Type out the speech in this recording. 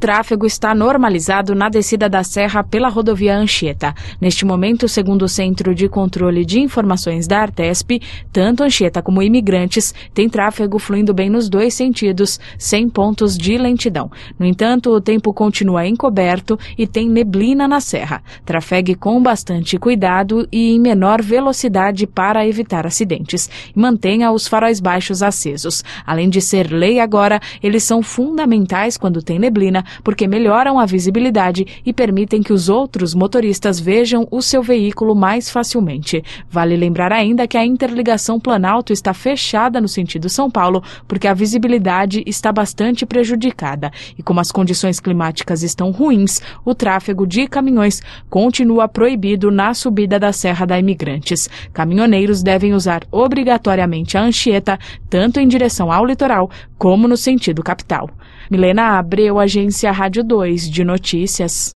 tráfego está normalizado na descida da serra pela rodovia Anchieta. Neste momento, segundo o Centro de Controle de Informações da Artesp, tanto Anchieta como Imigrantes têm tráfego fluindo bem nos dois sentidos, sem pontos de lentidão. No entanto, o tempo continua encoberto e tem neblina na serra. Trafegue com bastante cuidado e em menor velocidade para evitar acidentes. Mantenha os faróis baixos acesos. Além de ser lei agora, eles são fundamentais quando tem neblina, porque melhoram a visibilidade e permitem que os outros motoristas vejam o seu veículo mais facilmente. Vale lembrar ainda que a interligação Planalto está fechada no sentido São Paulo, porque a visibilidade está bastante prejudicada. E como as condições climáticas estão ruins, o tráfego de caminhões continua proibido na subida da Serra da Imigrantes. Caminhoneiros devem usar obrigatoriamente a Anchieta, tanto em direção ao litoral como no sentido capital. Milena Abreu, Agência Rádio 2 de Notícias.